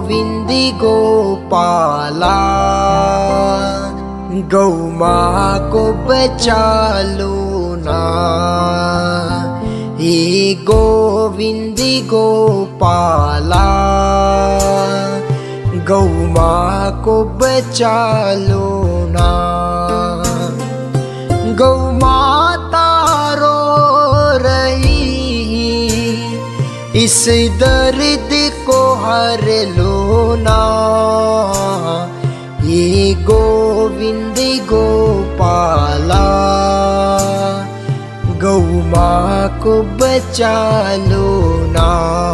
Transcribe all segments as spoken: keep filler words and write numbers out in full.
गोविंद गोपाला, गौ माँ को बचा लो ना। हे गोविंद गोपाला, गौ माँ को बचा लो ना। गौ माता रो रही, इस दर्द को हर लो ना। ये गोविंद गोपाला, गौ माँ को बचा लो ना।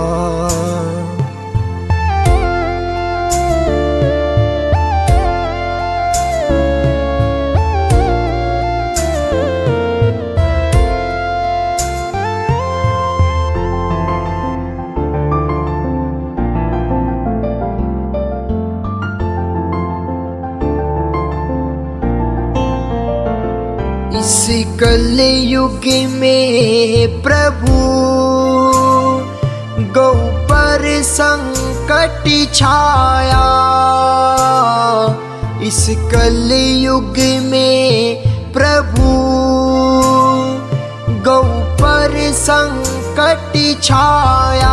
इस कलयुग में प्रभु, गौ पर संकट छाया। इस कलयुग में प्रभु, गौ पर संकट छाया।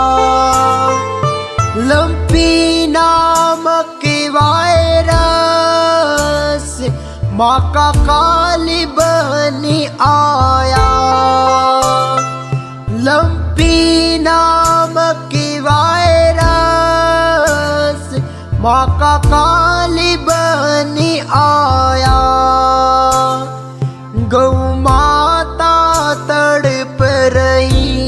लंपी नामक वायरस माँ का काल बन आया। लंपी नामक वायरस माँ का काल बन आया। गौ माता तड़प रही,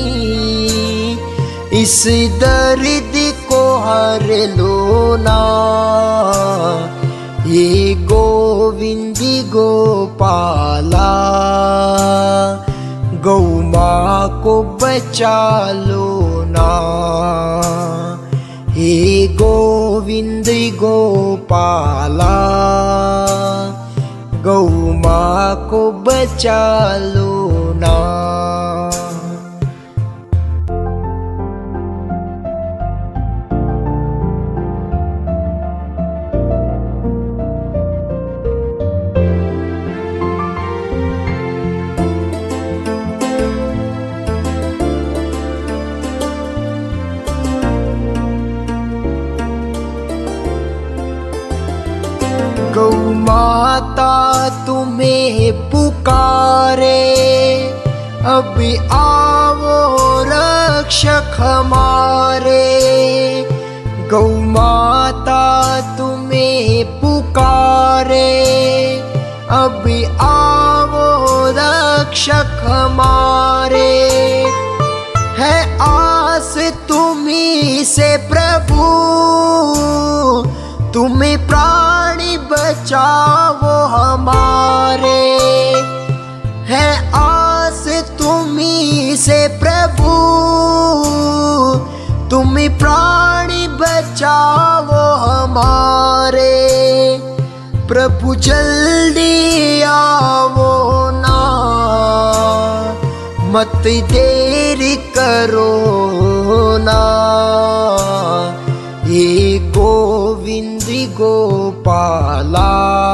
इस दर्द को हर लो ना। ये गोविंद गोपाला, गौ माँ को बचा लो ना। हे गोविंद गोपाला, गौ माँ को बचा लो ना। गौ माता तुम्हें पुकारे, अब आओ रक्षक हमारे। गौ माता तुम्हें पुकारे, अब आओ रक्षक हमारे। है आस तुम्ही से प्रभु, तुम्हें प्राण बचाओ हमारे। है आस तुम्ही से प्रभु, तुम्हें प्राण बचाओ हमारे। प्रभु जल्दी आओ ना, मत देर करो ना। ये गोविंद गोपाला,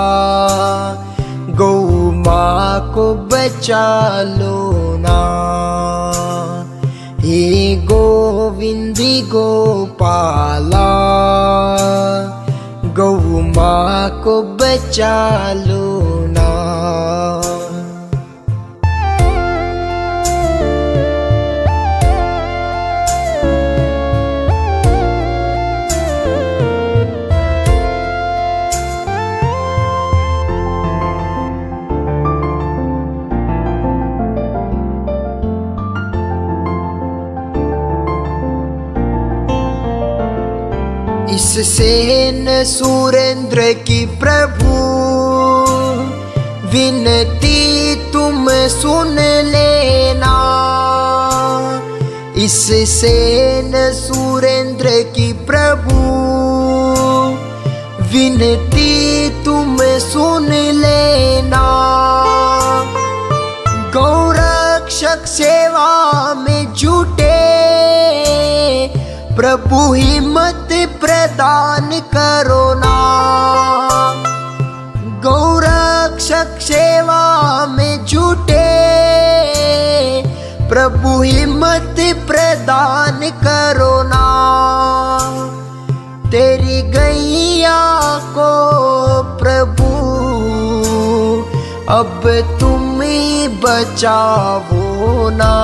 गौ माँ को बचा लो ना। ये गोविंद गोपाला, गौ माँ को बचा लो ना। इस सेन सुरेंद्र की प्रभु, विनती तुम सुन लेना। इस सेन सुरेंद्र की प्रभु, विनती तुम सुन लेना। गौरक्षक सेवा में जुटे, प्रभु हिम्मत प्रदान प्रदान करो ना। गौरक्षक सेवा में जुटे प्रभु हिम्मत प्रदान करो ना। तेरी गैया को प्रभु अब तुम ही बचाओ ना।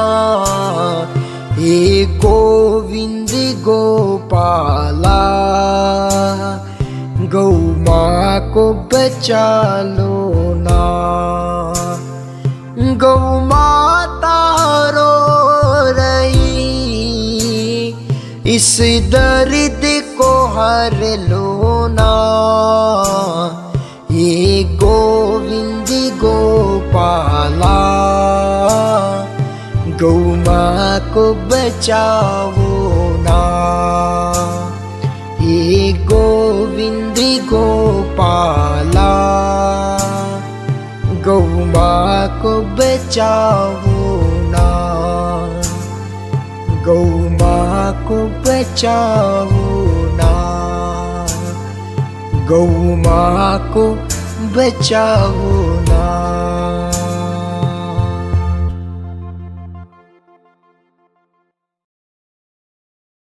हे गोविंद गोपाला गौ माँ को बचा लो ना। गौ माता रो रही इस दर्द को हर लो ना। ये गोविंद गोपाला गौ माँ को बचाओ ना। ये गोविंद गोपाला गौ माँ को बचाओ ना। गौ माँ को बचाओ ना। गौ माँ को बचाओ